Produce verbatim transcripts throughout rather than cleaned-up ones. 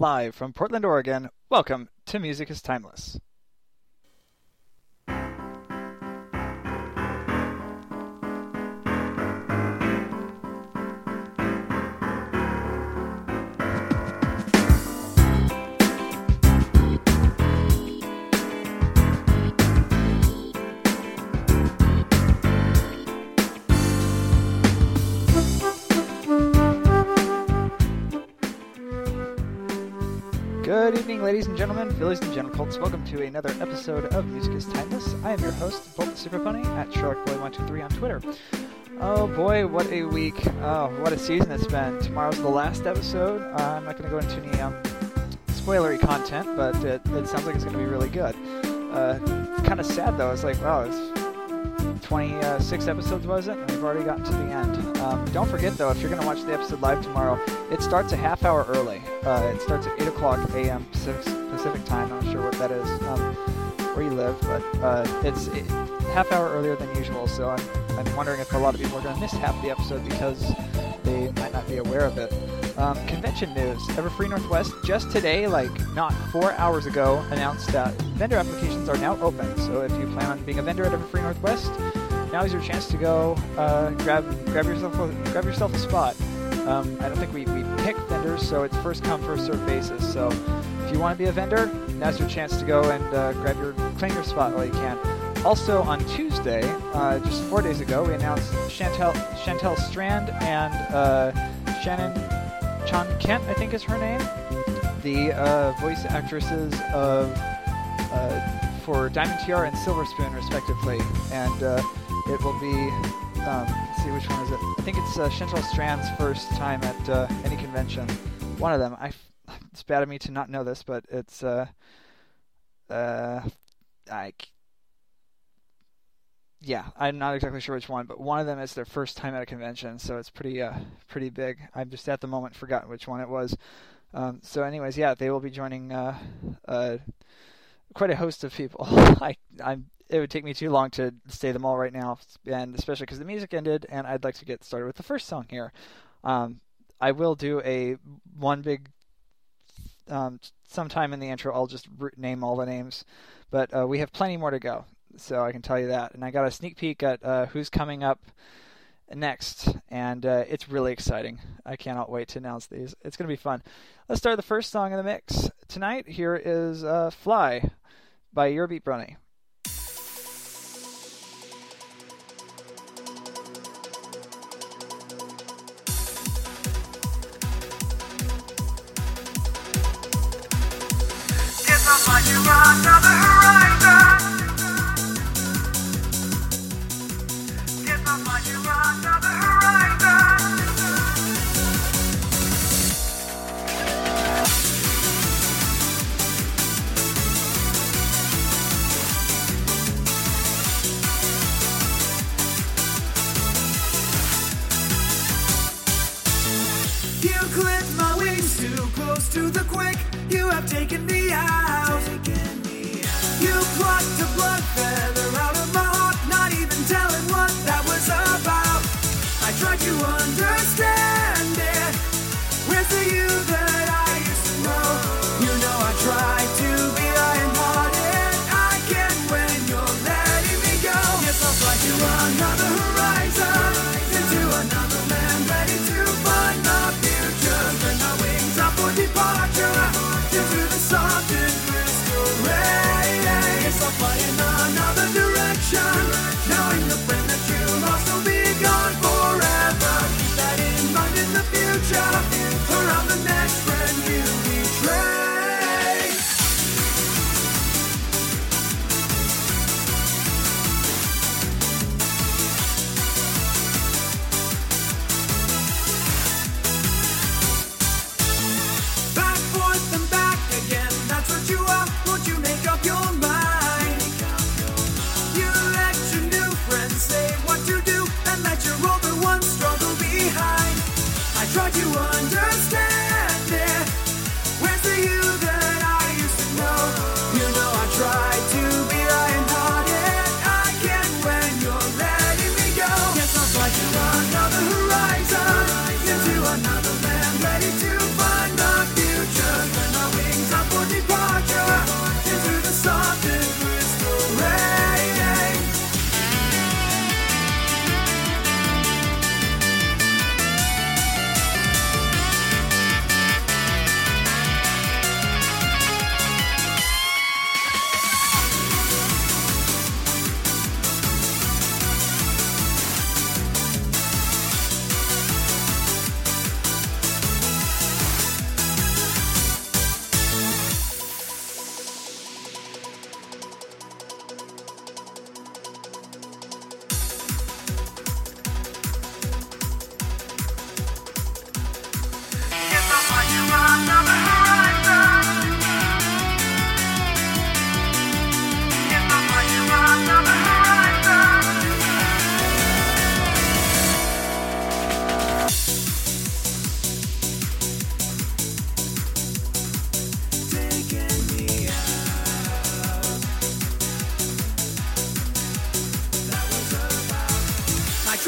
live from Portland, Oregon. Welcome to Music is Timeless. Good evening, ladies and gentlemen, fillies and gentlecolts. Welcome to another episode of Music is Timeless. I am your host, Bolt the Super Pony, at Sherlock Boy one two three on Twitter. Oh boy, what a week. Oh, what a season it's been. Tomorrow's the last episode. Uh, I'm not going to go into any um, spoilery content, but it, it sounds like it's going to be really good. Uh, it's kind of sad, though. It's like, wow, it's twenty-six episodes, was it? And we've already gotten to the end. Um, don't forget, though, if you're going to watch the episode live tomorrow, it starts a half hour early. Uh, it starts at eight o'clock a.m. Pacific, Pacific time. I'm not sure what that is, um, where you live, but uh, it's a half hour earlier than usual, so I'm, I'm wondering if a lot of people are going to miss half the episode because they might not be aware of it. Um, convention news. Everfree Northwest just today, like not four hours ago, announced that vendor applications are now open. So if you plan on being a vendor at Everfree Northwest, now is your chance to go uh, grab grab yourself a, grab yourself a spot. Um, I don't think we, we pick vendors, so it's first come first served basis. So if you want to be a vendor, now's your chance to go and uh, grab your claim your spot while you can. Also on Tuesday, uh, just four days ago, we announced Chantel Chantel Strand and uh, Shannon Chan Kent, I think is her name, the uh, voice actresses of uh, for Diamond T R and Silver Spoon, respectively, and uh, it will be. Um, let's see, which one is it? I think it's uh, Chantel Strand's first time at uh, any convention. One of them. I. It's bad of me to not know this, but it's. Uh, uh, I. Yeah, I'm not exactly sure which one, but one of them is their first time at a convention, so it's pretty uh, pretty big. I'm just at the moment forgotten which one it was. Um, so anyways, yeah, they will be joining uh, uh, quite a host of people. I, I'm, it would take me too long to say them all right now, and especially because the music ended, and I'd like to get started with the first song here. Um, I will do a one big, um, sometime in the intro, I'll just name all the names, but uh, we have plenty more to go. So I can tell you that. And I got a sneak peek at uh, who's coming up next, and uh, it's really exciting. I cannot wait to announce these. It's going to be fun. Let's start the first song in the mix. Tonight, here is uh, Fly by Your Beat Brony. Guess I'll find you on another horizon. Find you on another horizon. You clipped my wings too close to the quick. You have taken me out. Taken me out. You plucked a blood feather out of my heart, not even telling what that was about. I tried to understand it. Where's the you that I used to know? You know I tried to be iron-hearted. I can when you're letting me go. Yes, I'll fly to another horizon, into another land, ready to find the future. Turn my wings up for departure, into the soft and crystal rays. Yes, I'll fly in another direction.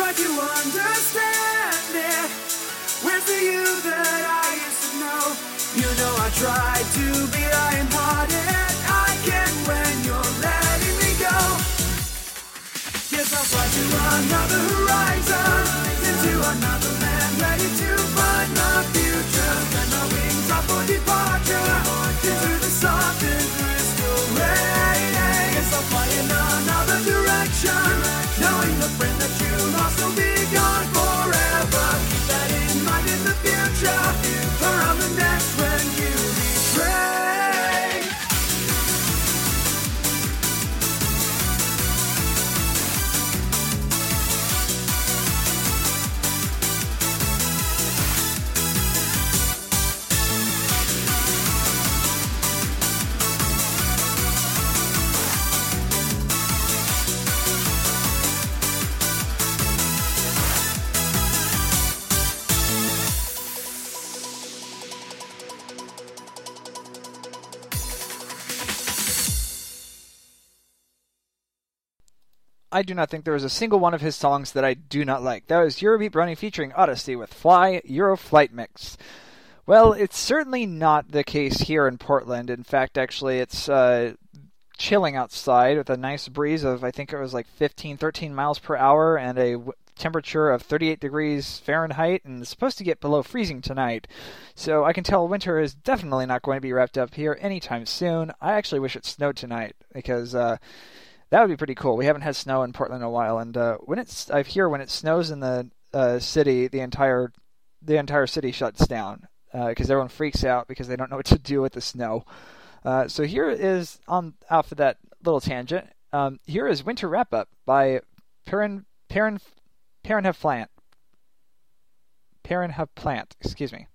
try to understand it. Where's the you that I used to know? You know I tried to be lion-hearted. I can't when you're letting me go. Yes, I'll fly to another horizon, into another land, ready to find the future. Spread my wings out for departure, into the soft and crystal rain. Yes, I'll fly in another direction, knowing the friend that you lost will be gone forever. Keep that in mind in the future, around the next when you betray. I do not think there is a single one of his songs that I do not like. That was Eurobeat Brony featuring Odyssey with Fly, Euroflight Mix. Well, it's certainly not the case here in Portland. In fact, actually, it's uh, chilling outside with a nice breeze of, I think it was like fifteen, thirteen miles per hour and a w- temperature of thirty-eight degrees Fahrenheit, and it's supposed to get below freezing tonight. So I can tell winter is definitely not going to be wrapped up here anytime soon. I actually wish it snowed tonight because uh, that would be pretty cool. We haven't had snow in Portland in a while, and uh, when it's I hear when it snows in the uh, city, the entire the entire city shuts down because uh, everyone freaks out because they don't know what to do with the snow. Uh, so here is on off of that little tangent. Um, here is Winter Wrap Up by Perrin Perrin Perrin Plant. Perrin Plant. Excuse me.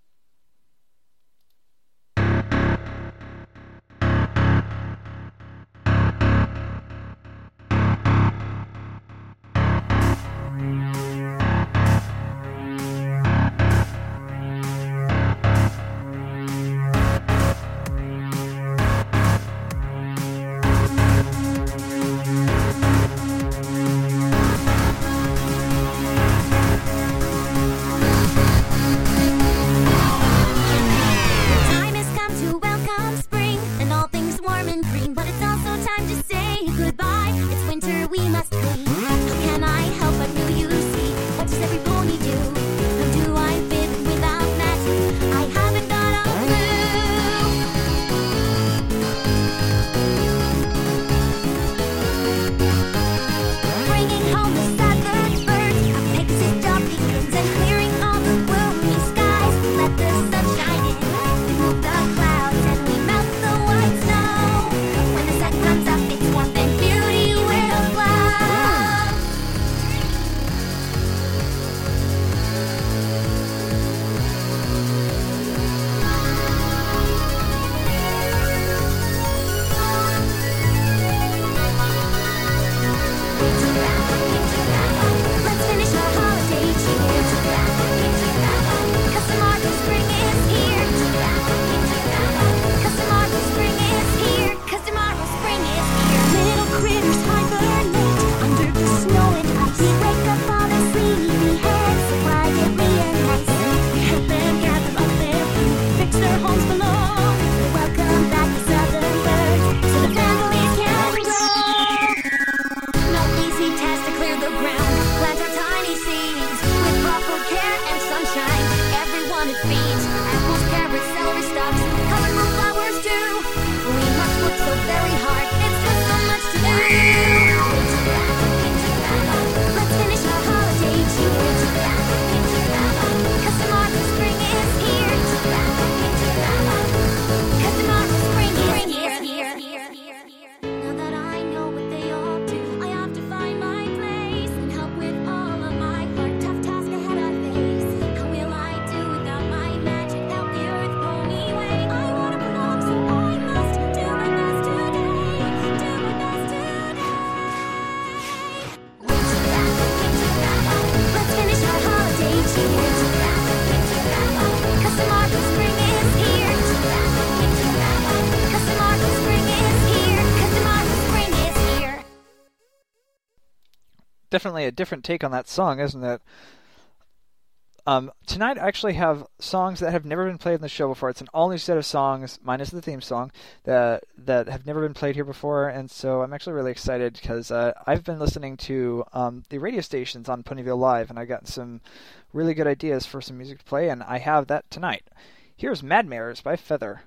definitely a different take on that song, isn't it? Um, tonight I actually have songs that have never been played in the show before. It's an all-new set of songs, minus the theme song, that that have never been played here before, and so I'm actually really excited because uh, I've been listening to um, the radio stations on Ponyville Live, and I got some really good ideas for some music to play, and I have that tonight. Here's Mad Mares by Feather.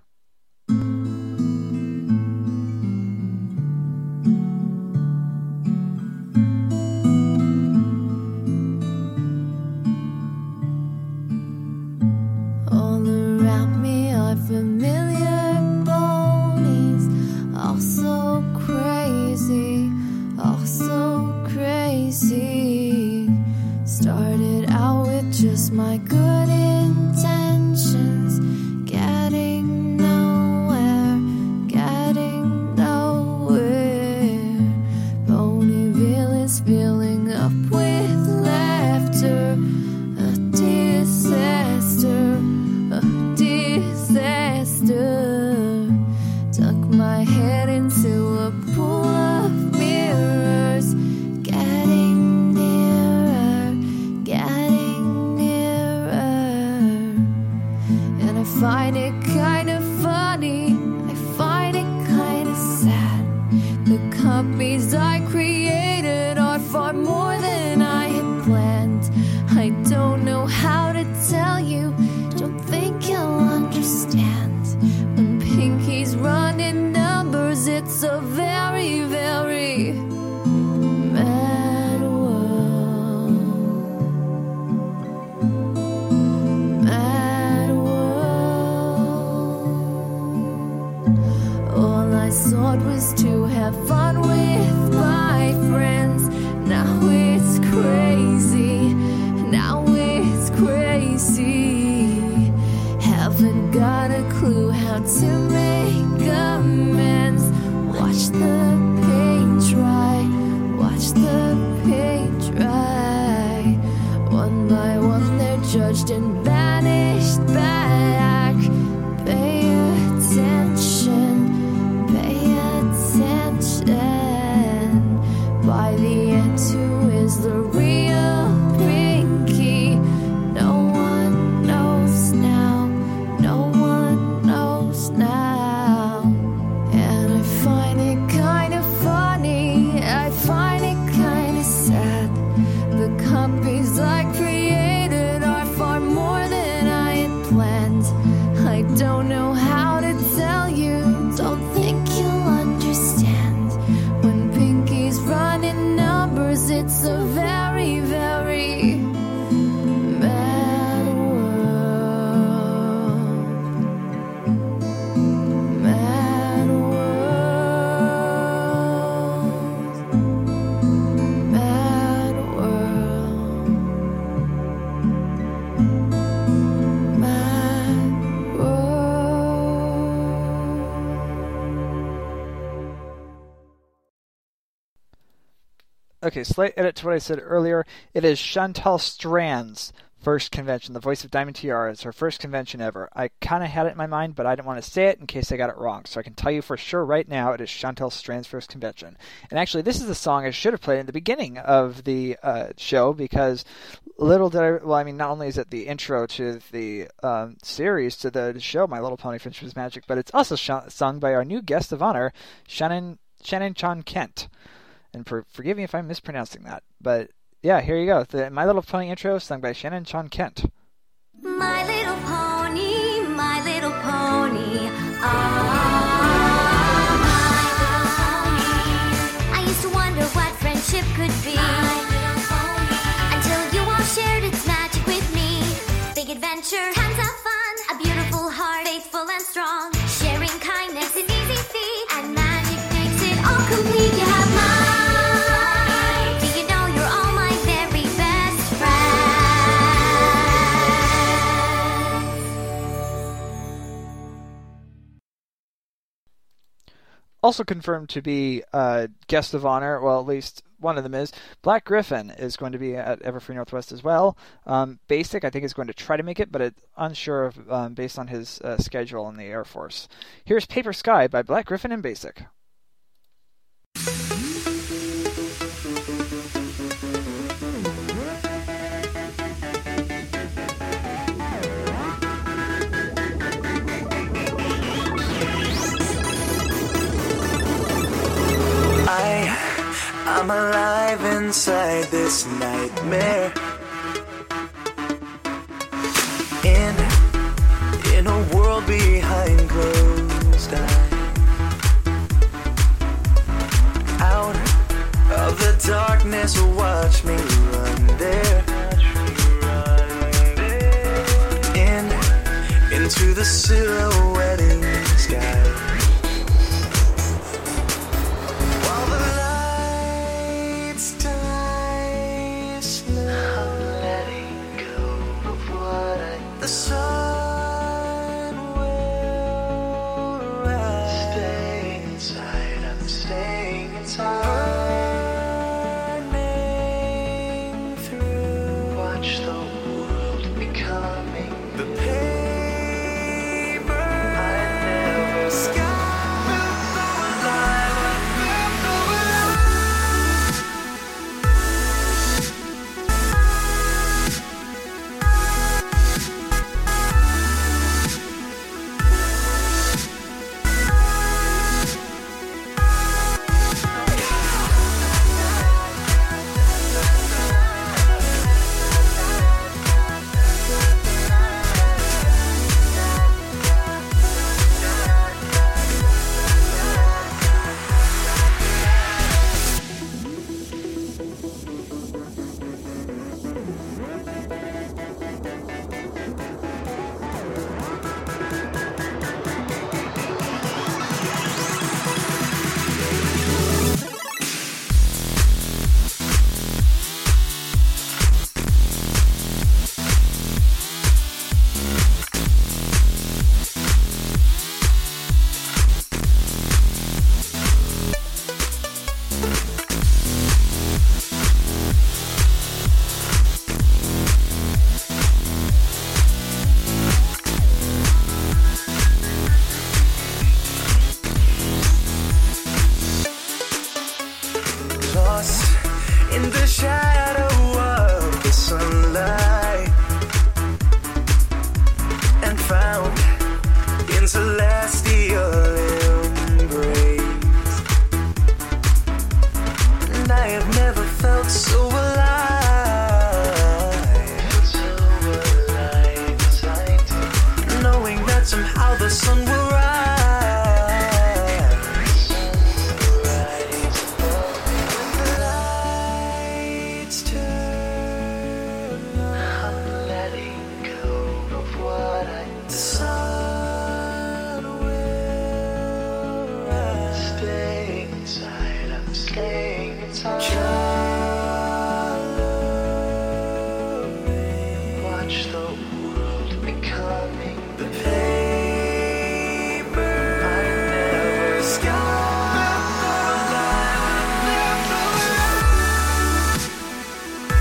Familiar ponies, all so crazy, all so crazy. Started out with just my good intentions, getting nowhere, getting nowhere. Ponyville is filling up with laughter, a disaster, a disaster. Tuck my head into a pool of mirrors, getting nearer, getting nearer. And I find it kind of funny, I find it kind of sad. The copies I created are far more than I had planned. I don't know how to tell you, don't think you'll understand. When Pinky's running numbers, it's a very, very mad world. Mad world. All I sought was to have fun with my friends. Now it's crazy, now it's crazy. Haven't got a clue how to make amends. Watch the paint dry, watch the paint dry. One by one they're judged and banished back. Pay attention, pay attention. By the end, who is the real Pinky? No one knows now, no one knows now. And I find it kind of funny, I find it kind of sad. The copies I created are far more than I had planned. I don't know how to tell you, don't think you'll understand. When Pinky's running numbers, it's a very, very mad world. Mad world. Mad world. Mad world. Okay, slight edit to what I said earlier. It is Chantal Strand's first convention, the voice of Diamond Tiara. It's her first convention ever. I kind of had it in my mind, but I didn't want to say it in case I got it wrong. So I can tell you for sure right now it is Chantal Strand's first convention. And actually, this is the song I should have played in the beginning of the uh, show, because little did I... Well, I mean, not only is it the intro to the um, series, to the show, My Little Pony Friendship Magic, but it's also sh- sung by our new guest of honor, Shannon, Shannon Chan Kent. And for, forgive me if I'm mispronouncing that. But yeah, here you go. The My Little Pony intro sung by Shannon Chan Kent. My little pony, my little pony. Ah, my little pony. I used to wonder what friendship could be, until you all shared its magic with me. Big adventure, tons of fun, a beautiful heart, faithful and strong. Sharing kindness is easy feat, and magic makes it all complete. You have mine. Also confirmed to be uh, guest of honor, well, at least one of them is, Black Griffin is going to be at Everfree Northwest as well. Um, Basic, I think, is going to try to make it, but it's unsure of, um, based on his uh, schedule in the Air Force. Here's Paper Sky by Black Griffin and Basic. inside this nightmare. In, in a world behind closed eyes. Out of the darkness, watch me run there. In, into the silhouetting sky. While the lights die slow, I'm letting go of what I the sun will rise. Stay inside, I'm staying inside. Burning through, watch the world becoming the paper I never skied. Lost in the shadow of the sunlight, and found in celestial embrace. And I have never felt so alive, so alive as I do, knowing that somehow the sun will rise. Watch the world becoming the paper I never skied.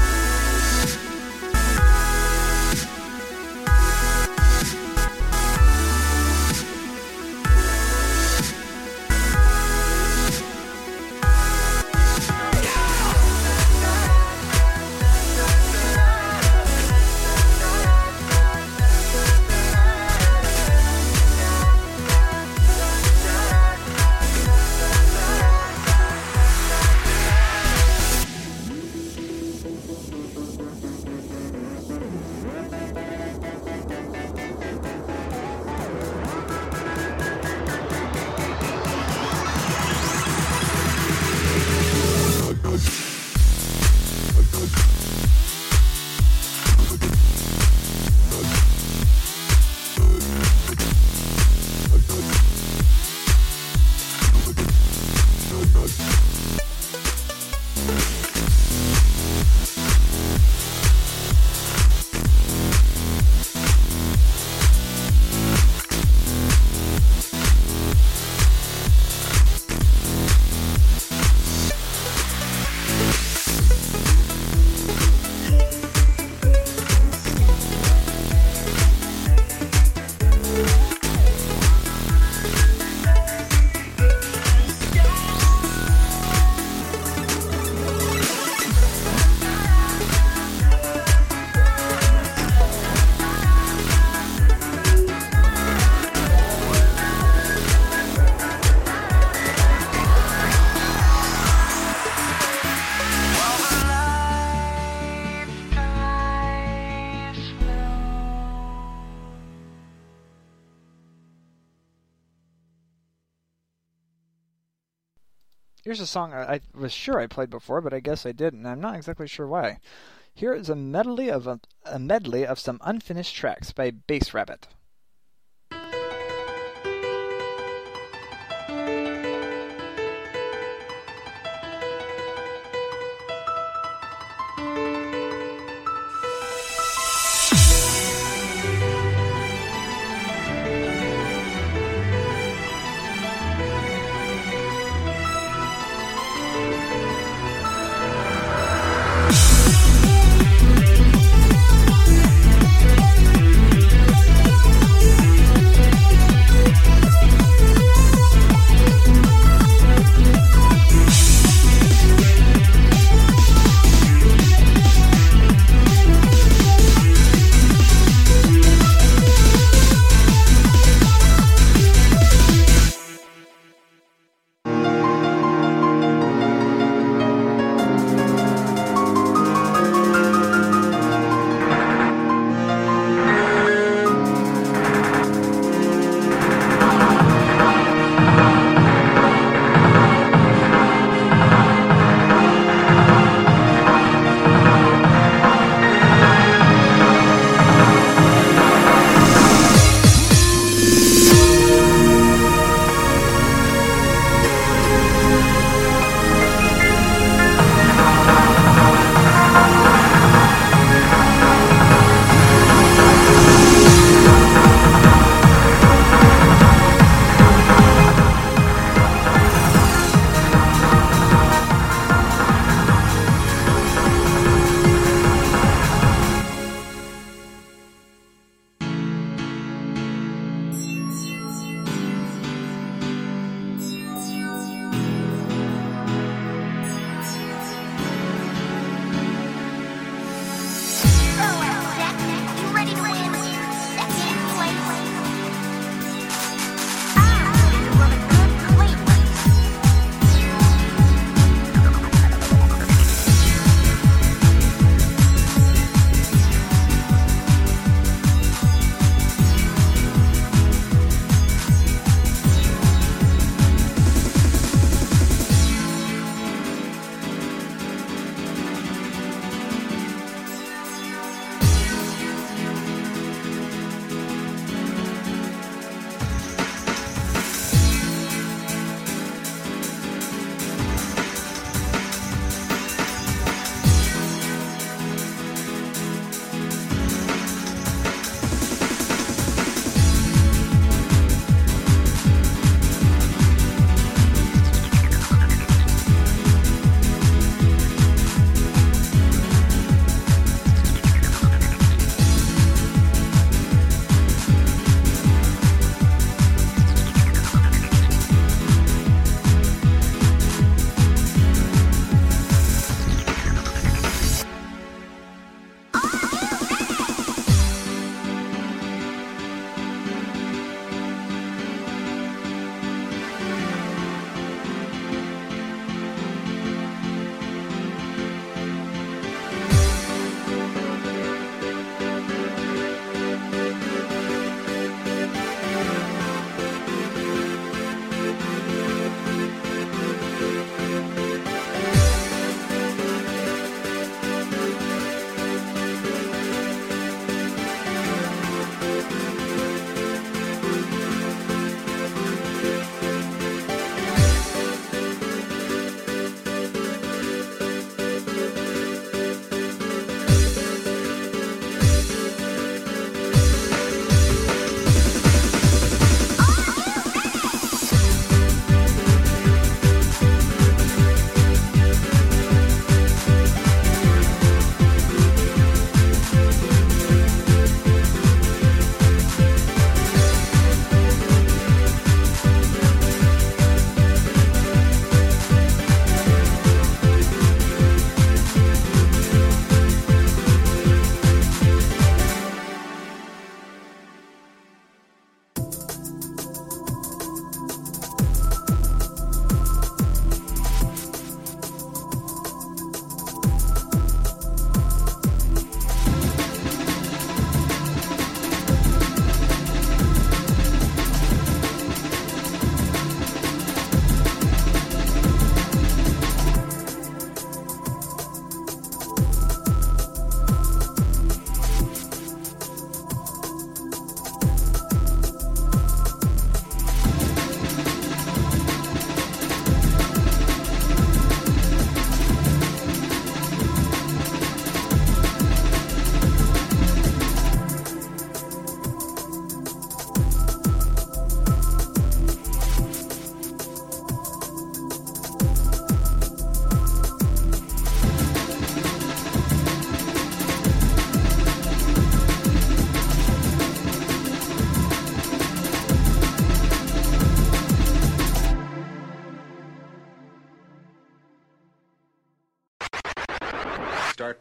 Here's a song I, I was sure I played before, but I guess I didn't, and I'm not exactly sure why. Here is a medley of a, a medley of some unfinished tracks by Bass Rabbit.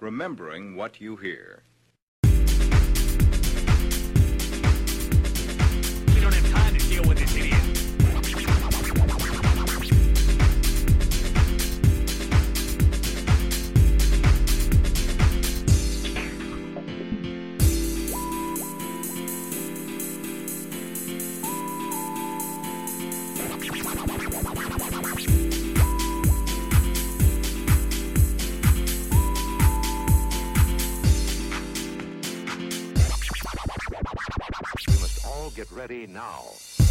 remembering what you hear. We don't have time to deal with this idiot. We must all get ready now.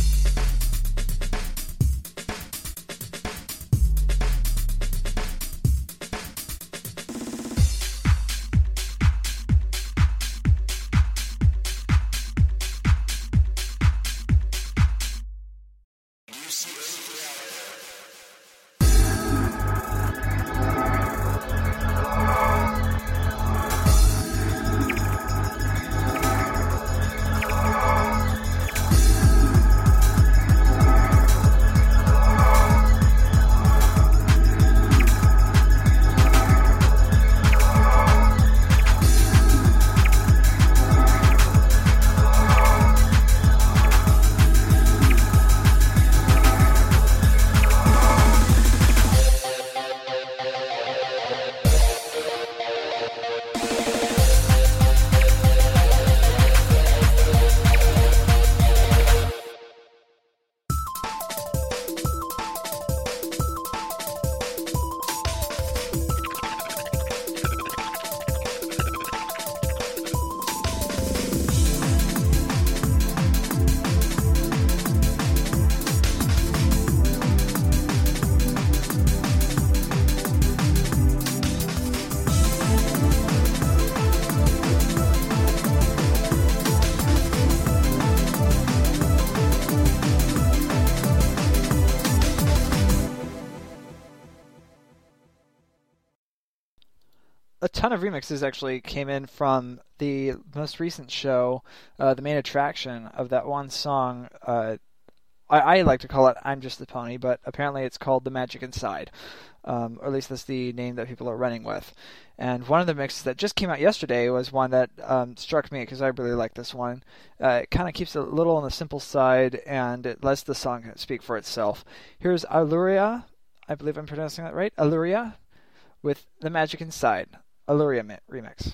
A ton of remixes actually came in from the most recent show, uh, the main attraction of that one song. Uh, I, I like to call it I'm Just the Pony, but apparently it's called The Magic Inside. Um, or at least that's the name that people are running with. And one of the mixes that just came out yesterday was one that um, struck me because I really like this one. Uh, it kind of keeps it a little on the simple side, and it lets the song speak for itself. Here's Aluria, I believe I'm pronouncing that right, Aluria, with The Magic Inside. Aluria mi- remix.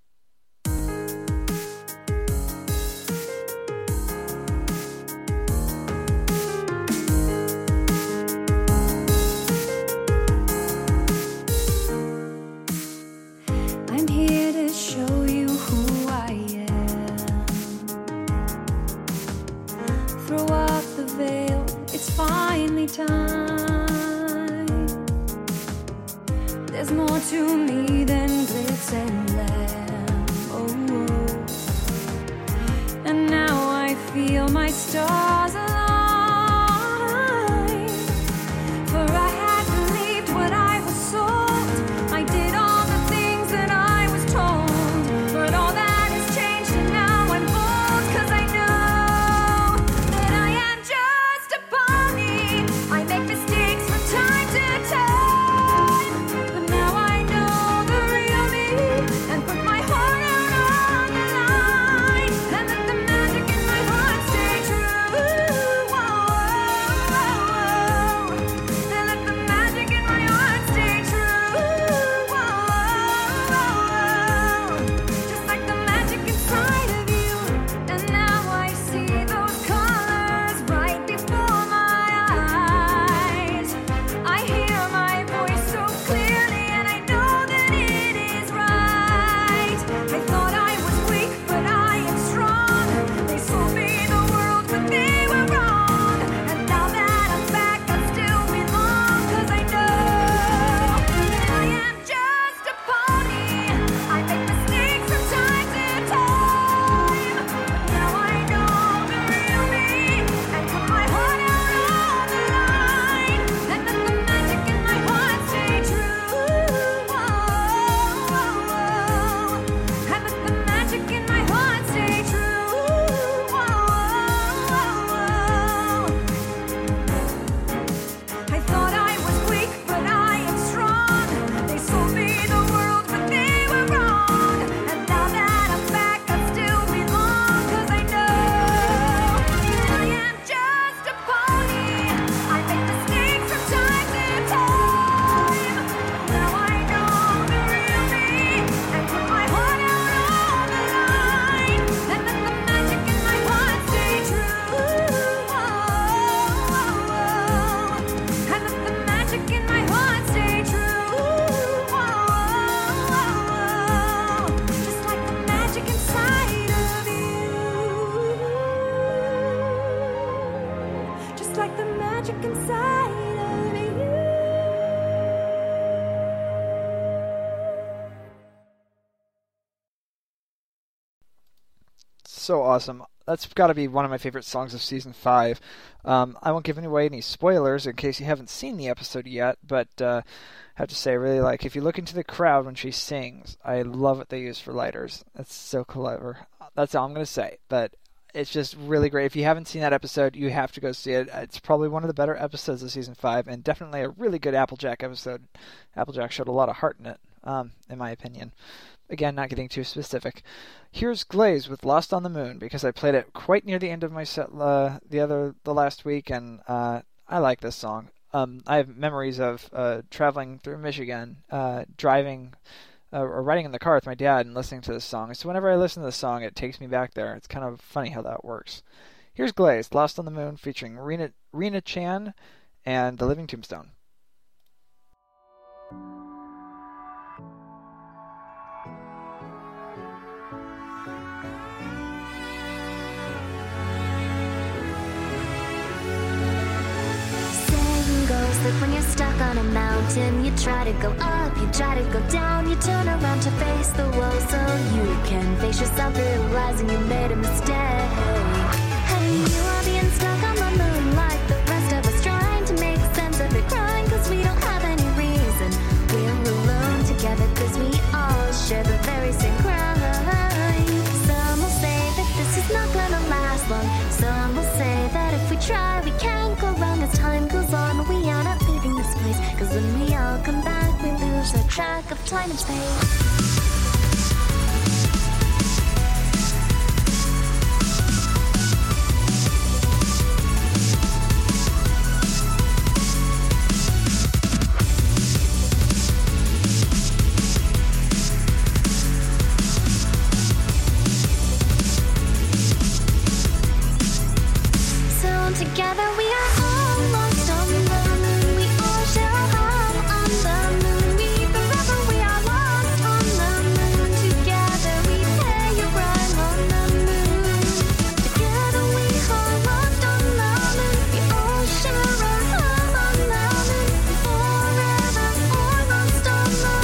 I'm here to show you who I am. Throw off the veil, it's finally time. There's more to me than glitz and glam. Oh, oh. And now I feel my stars align. For I had believed what I was sold. I did all the things that I was told. But all that has changed and now I'm bold. 'Cause I know that I am just a pony. I make mistakes from time to time. But now I know the real me and put my heart out on the line. And let the magic in my heart stay true. magic inside of you. So awesome. That's got to be one of my favorite songs of season five. Um, I won't give away any spoilers in case you haven't seen the episode yet, but uh, I have to say, I really like, if you look into the crowd when she sings, I love what they use for lighters. That's so clever. That's all I'm going to say, but it's just really great. If you haven't seen that episode, you have to go see it. It's probably one of the better episodes of season five, and definitely a really good Applejack episode. Applejack showed a lot of heart in it, um, in my opinion. Again, not getting too specific. Here's Glaze with Lost on the Moon, because I played it quite near the end of my set uh, the other the last week, and uh, I like this song. Um, I have memories of uh, traveling through Michigan, uh, driving uh, or riding in the car with my dad and listening to this song. So whenever I listen to this song, it takes me back there. It's kind of funny how that works. Here's Glaze, Lost on the Moon, featuring Rena, Rena Chan and The Living Tombstone. That when you're stuck on a mountain, you try to go up, you try to go down, you turn around to face the wall so you can face yourself, realizing you made a mistake. Hey, you are being stuck on the moon like the rest of us, trying to make sense of it, crying cause we don't have any reason. We're alone together cause we all share the very same crime. Some will say that this is not gonna last long. Some will say that if we try we can't go wrong as time goes on. We are not leaving this place, cause when we all come back we lose our track of time and space. Together we are all lost on the moon. We all share a home on the moon. We forever we are lost on the moon. Together we pay a rhyme on the moon. Together we are lost on the moon. We all share a home on the moon. We forever are lost on the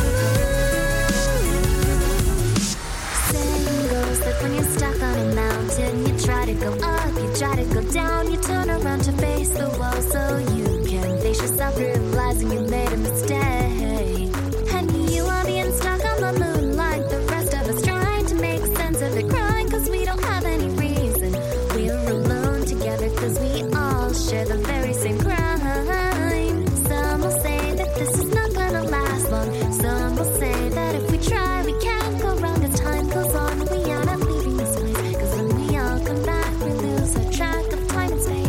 moon. Saying goes that when you're stuck on a mountain, you try to go up, you try to go down, you turn around to face the wall so you can face yourself, realizing you made a mistake. And you are being stuck on the moon like the rest of us, trying to make sense of it, crying cause we don't have any reason. We're alone together cause we all share the very same crime. Some will say that this is not gonna last long. Some will say that if we try we can't go wrong as time goes on. We are not leaving this place, cause when we all come back we lose our track of time and space.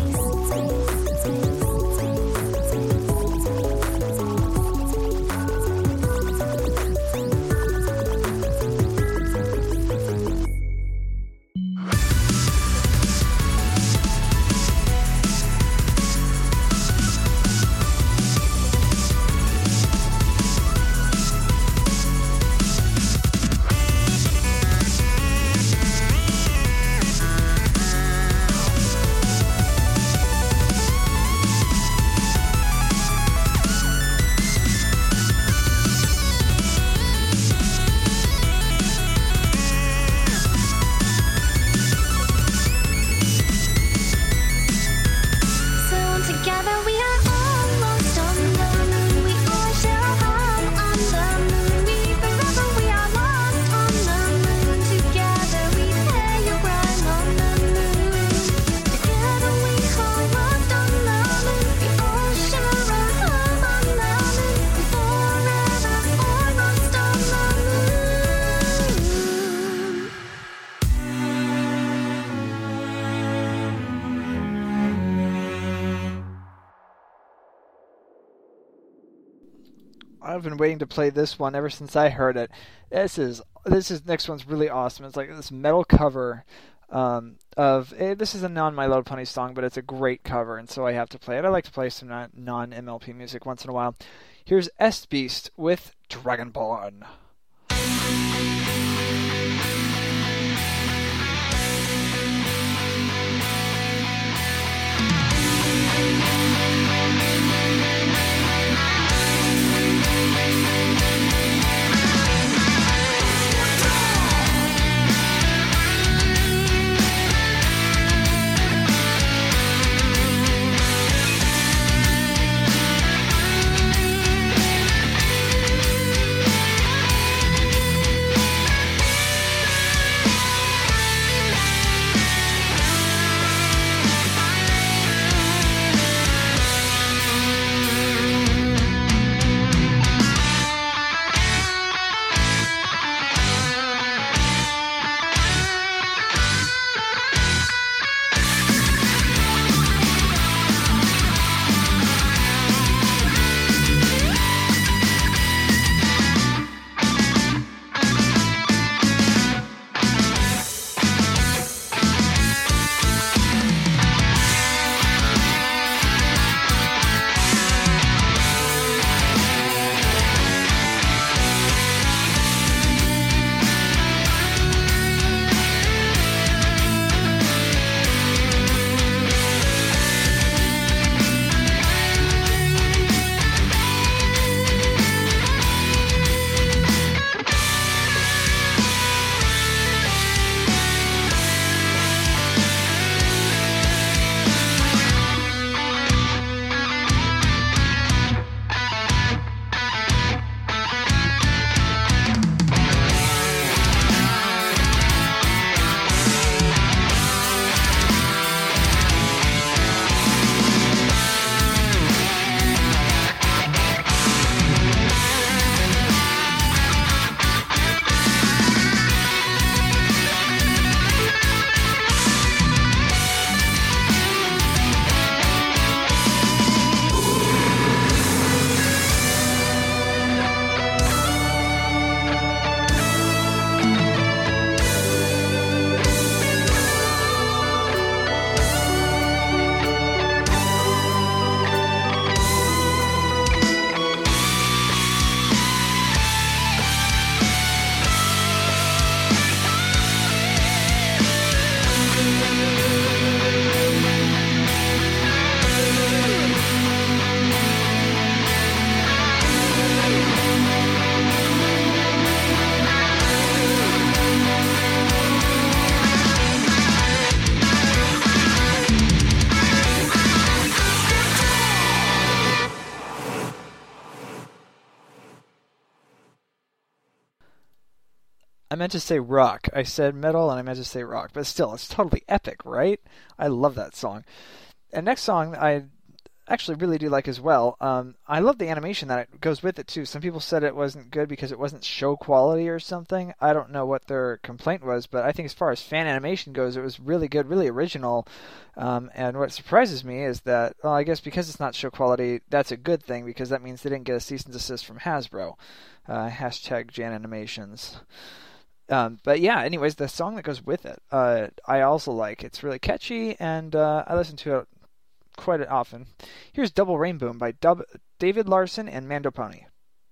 I've been waiting to play this one ever since I heard it. This is this is next one's really awesome. It's like this metal cover um, of eh, this is a non My Little Pony song, but it's a great cover, and so I have to play it. I like to play some non M L P music once in a while. Here's S Beast with Dragonborn. Thank you. I meant to say rock. I said metal and I meant to say rock, but still, it's totally epic, right? I love that song. And next song I actually really do like as well. Um, I love the animation that it goes with it too. Some people said it wasn't good because it wasn't show quality or something. I don't know what their complaint was, but I think as far as fan animation goes, it was really good, really original. Um, and what surprises me is that, well, I guess because it's not show quality, that's a good thing because that means they didn't get a cease and desist from Hasbro. Uh, hashtag Jan Animations. Um, but yeah, anyways, the song that goes with it, uh, I also like. It's really catchy, and uh, I listen to it quite often. Here's Double Rainbow by Dub- David Larson and Mando Pony.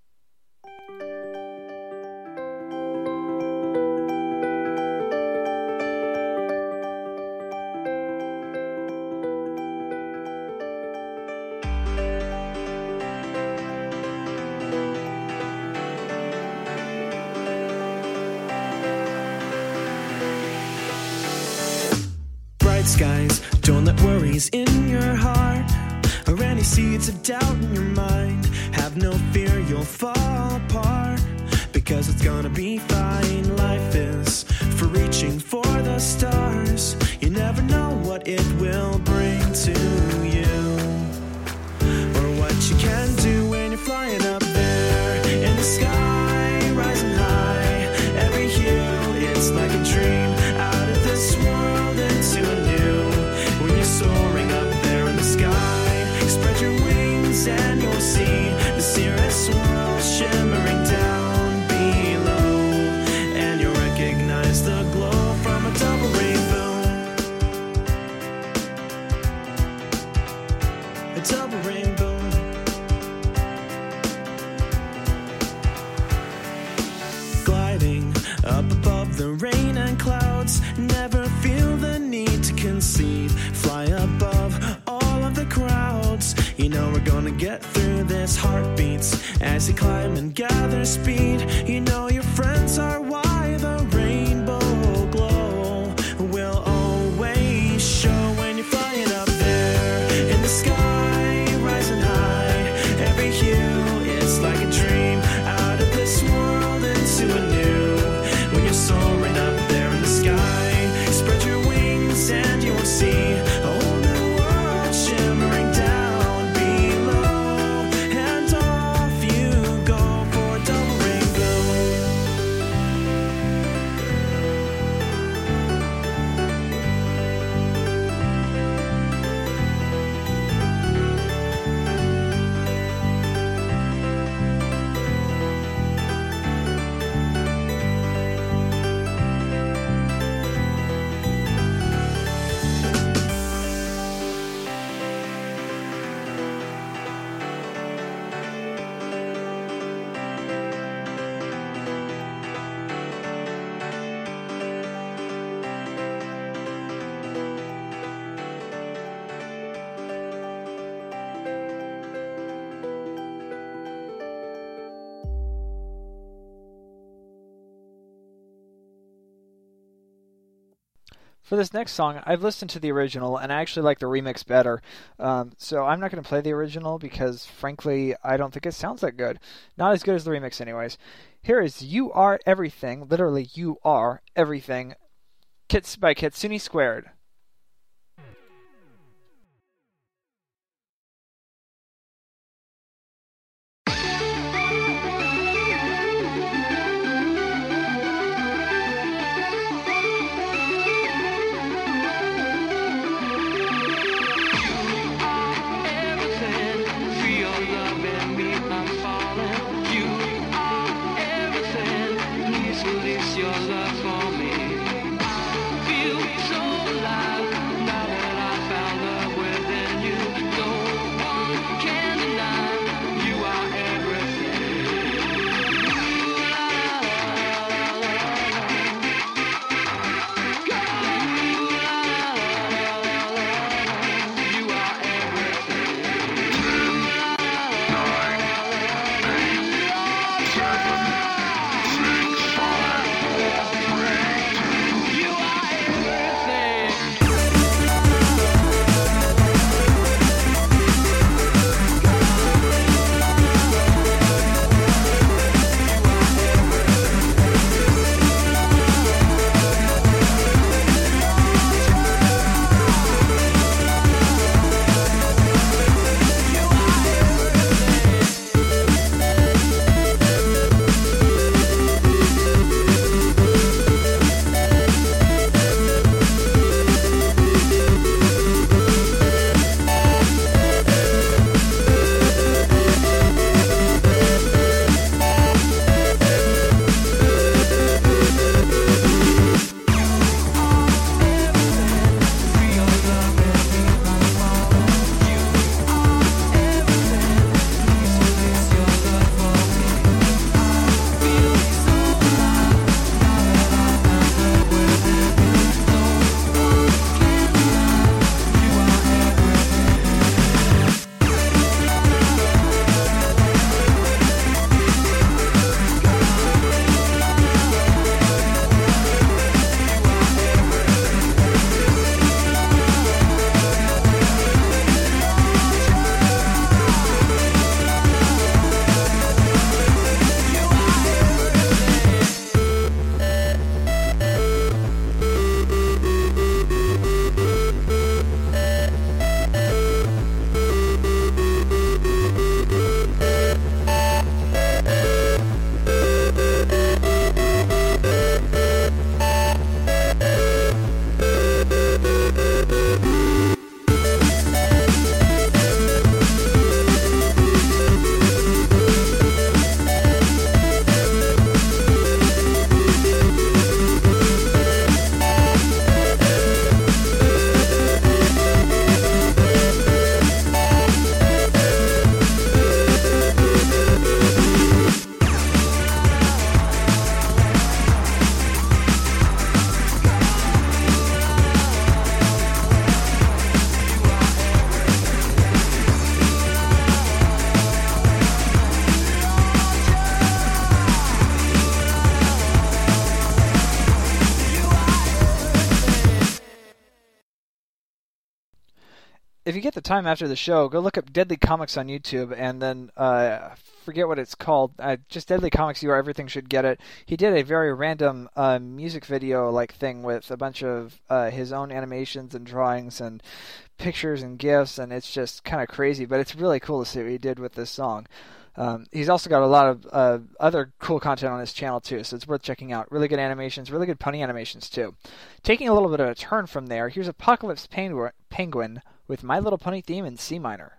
Skies, don't let worries in your heart or any seeds of doubt in your mind. Have no fear, you'll fall apart because it's gonna be fine. Life is for reaching for the stars. You never know what it will bring to you or what you can do when you're flying up there in the sky, rising high. Every hue, it's like a dream out of this world into a new. Soaring up there in the sky, spread your wings and you'll see the cirrus world shimmering down below, and you'll recognize the glow from a double rainbow. A double rainbow. Gliding up above the rain and clouds, never feel the need to concede. Fly above all of the crowds. You know we're gonna get through this. Heartbeats as you climb and gather speed. You know your friends are why the rainbow glow will always show when you're flying up there in the sky, rising high. Every hue is like a dream out of this world into a new. When you're soaring up there in the sky, spread your wings and you will see For this next song, I've listened to the original, and I actually like the remix better. Um, so I'm not going to play the original because, frankly, I don't think it sounds that good. Not as good as the remix anyways. Here is You Are Everything, literally You Are Everything, Kits by Kitsune Squared. Your love for me. Feel so alive now that I found love within you. No one can deny you are everything. Ooh, la, la, la, la, la. Ooh, la, la, la. if you get the time after the show, go look up Deadly Comics on YouTube, and then uh, forget what it's called. Uh, just Deadly Comics, you or everything should get it. He did a very random uh, music video like thing with a bunch of uh, his own animations and drawings and pictures and GIFs, and it's just kind of crazy. But it's really cool to see what he did with this song. Um, he's also got a lot of uh, other cool content on his channel too, so it's worth checking out. Really good animations, really good punny animations too. Taking a little bit of a turn from there, here's Apocalypse Penguin, Penguin with My Little Pony theme in C minor.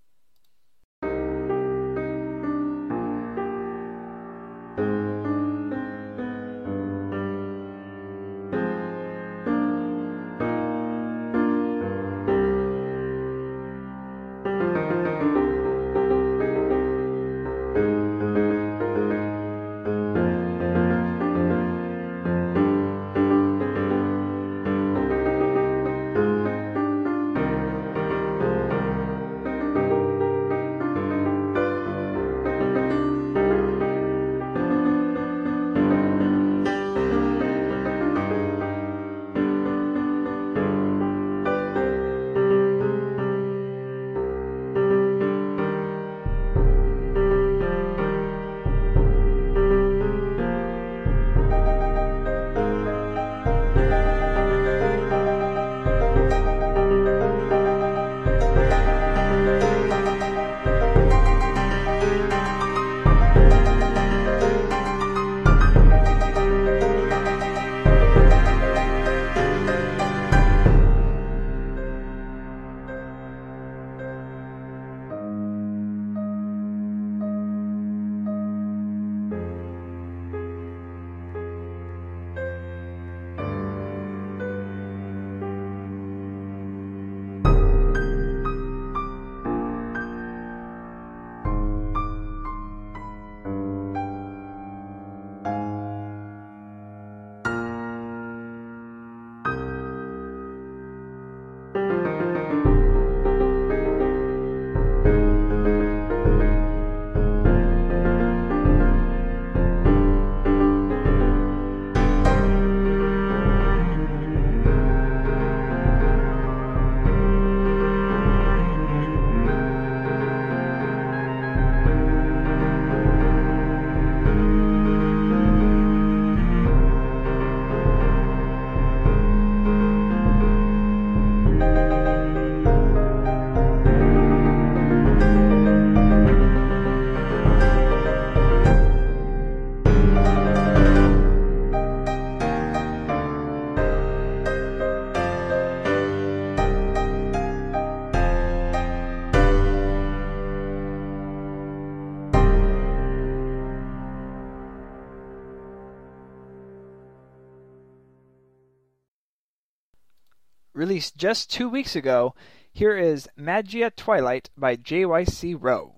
Released just two weeks ago, here is Magia Twilight by J Y C Rowe.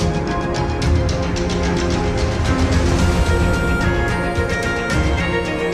Thank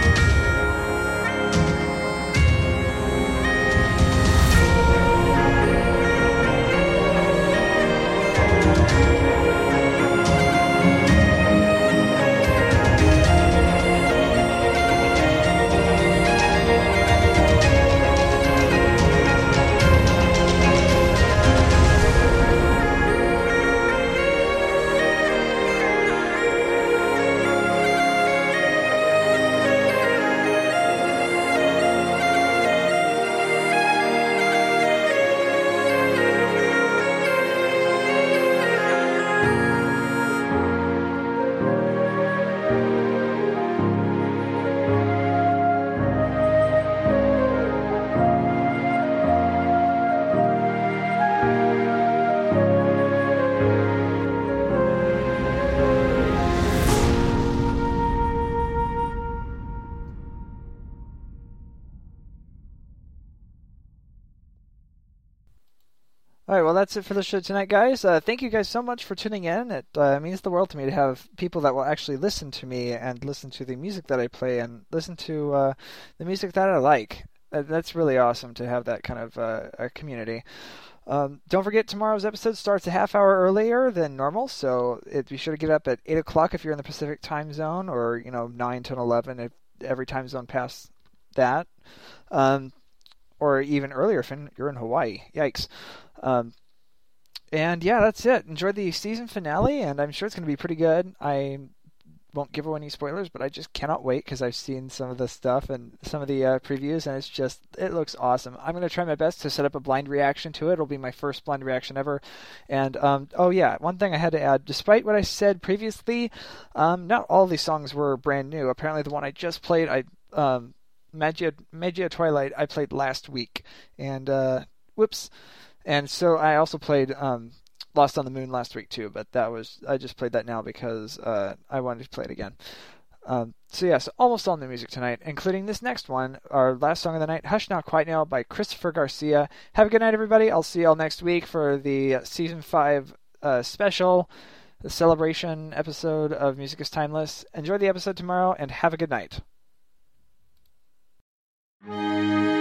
All right, well, that's it for the show tonight, guys. Uh, thank you guys so much for tuning in. It uh, means the world to me to have people that will actually listen to me and listen to the music that I play and listen to uh, the music that I like. Uh, that's really awesome to have that kind of uh, a community. Um, don't forget, tomorrow's episode starts a half hour earlier than normal, so it, be sure to get up at eight o'clock if you're in the Pacific time zone, or, you know, nine to eleven if every time zone past that. Um, or even earlier if in, you're in Hawaii. Yikes. Um, and yeah, that's it. Enjoy the season finale, and I'm sure it's going to be pretty good. I won't give away any spoilers, but I just cannot wait because I've seen some of the stuff and some of the uh, previews, and it's just, it looks awesome. I'm going to try my best to set up a blind reaction to it. It'll be my first blind reaction ever. And, um, oh yeah, one thing I had to add, despite what I said previously, um, not all these songs were brand new. Apparently the one I just played, I, um, Magia, Magia Twilight, I played last week. And, uh, whoops. And so I also played um, Lost on the Moon last week too, but that was I just played that now because uh, I wanted to play it again. Um, so yes, almost all new music tonight, including this next one, our last song of the night, Hush Not Quiet Now by Christopher Garcia. Have a good night, everybody. I'll see you all next week for the Season five uh, special, the celebration episode of Music is Timeless. Enjoy the episode tomorrow, and have a good night.